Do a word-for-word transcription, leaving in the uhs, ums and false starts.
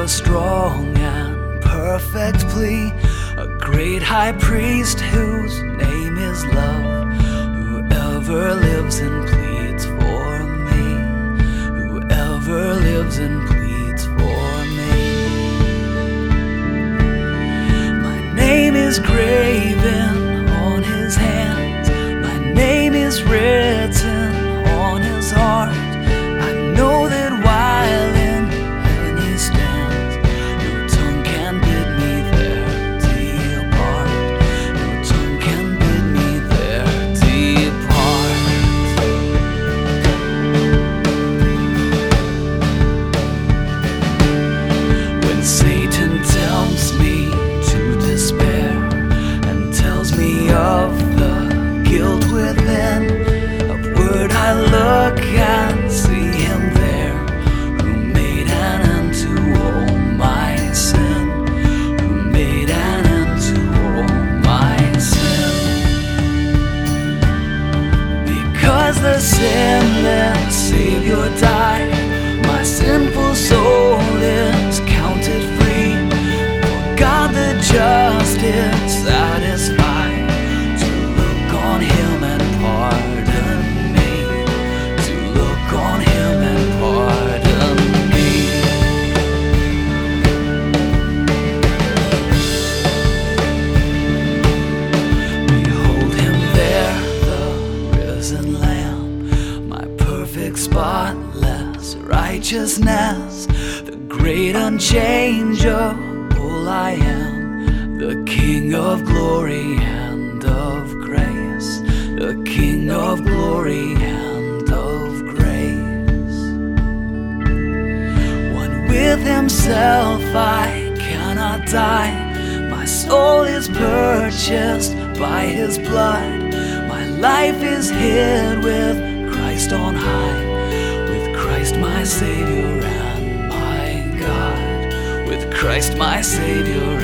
a strong and perfect plea, a great high priest whose name is love, whoever lives and pleads for me, whoever lives and pleads for me. My name is graven on his hands, my name is written on his heart. I know that while in heaven he stands, no tongue can bid me there depart, no tongue can bid me there depart. When Satan tempts me to despair and tells me of the guilt within, upward I look and see him there, who made an end to all my sin, who made an end to all my sin. Because the sinless Savior died, my sinful soul is counted free, for God the just is satisfied to look on him and pardon me, to look on him and pardon me. Behold him there, the risen Lamb, my perfect spotless righteousness, the great unchangeable I am, the King of glory and of grace, the King of glory and of grace. One with himself I cannot die, my soul is purchased by his blood, my life is hid with Christ on high, with Christ my Savior and my God, with Christ my Savior